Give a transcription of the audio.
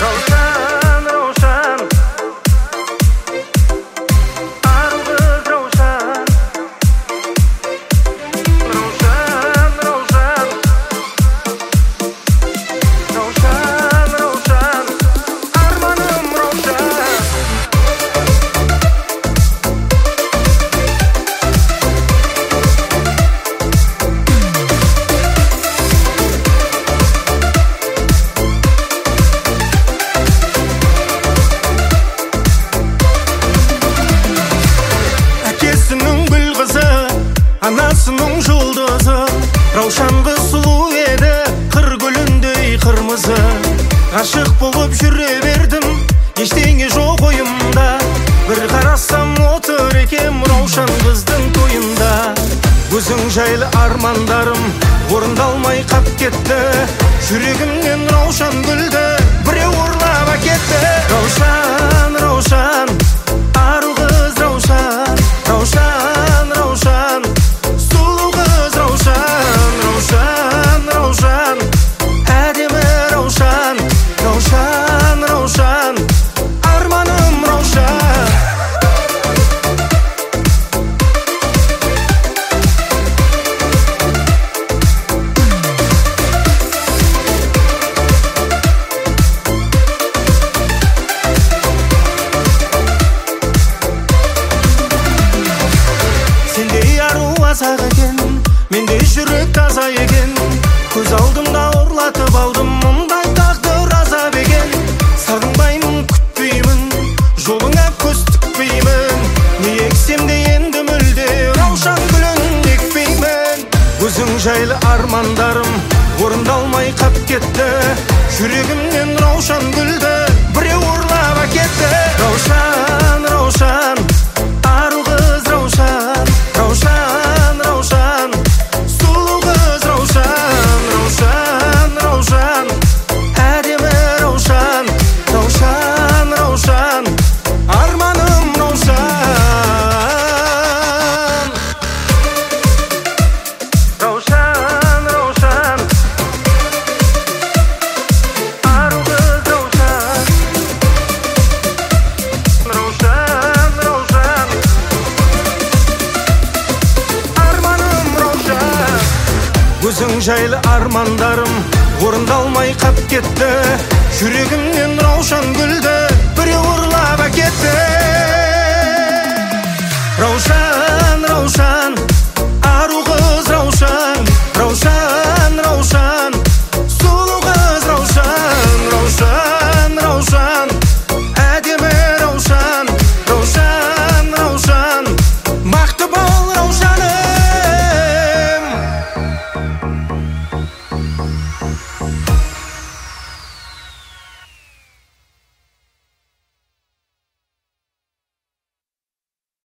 Ravshan, ravshan, arı kız ravshan. Ravshan, ravshan, ravshan, ravshan, armanım ravshan. Әкесінің гүл қызы, анасының жұлдызы, раушанғы сұлу еді, қыр гүліндей қырмызы. Ғашық болып жүре бердім, ештеңе жоқ ойымда. Бір қарасам отыр екем раушан қыздың тойында. Өзің жайлы армандарым орындалмай қап кетті. Жүрегімнен раушан гүлді біреу ұрлап әкетті. Раушан, раушан, ару қыз раушан. Ravshan, ravshan, сұлу қыз раушан. Ravshan, ravshan, әдемі раушан. Ravshan, ravshan, арманым раушан. Сендей ару азақ екен, менде жүрек таза екен. Көз алдымда ұрлатып алдым, мұндай тағдыр азап екен. Сағынбаймын, күтпеймін, жолыңа көз тікпеймін. Не ексем де енді мүлде раушан гүлін екпеймін. Өзің жайлы армандарым орындалмай қап кетті. Жүрегімнен раушан гүлді біреу ұрлап әкетті. Раушан, раушан, ару қыз раушан. Ravshan, ravshan, сұлу қыз раушан. Ravshan, ravshan, әдемі раушан. Ravshan, ravshan, арманым раушан. Ravshan, ravshan, ару қыз раушан. Ravshan, ravshan, арманым раушан. Өзің жайлы армандарым орындалмай қап кетті. Жүрегімнен раушан гүлді біреу ұрлап әкетті. Раушан, раушан, ару қыз раушан. Раушан,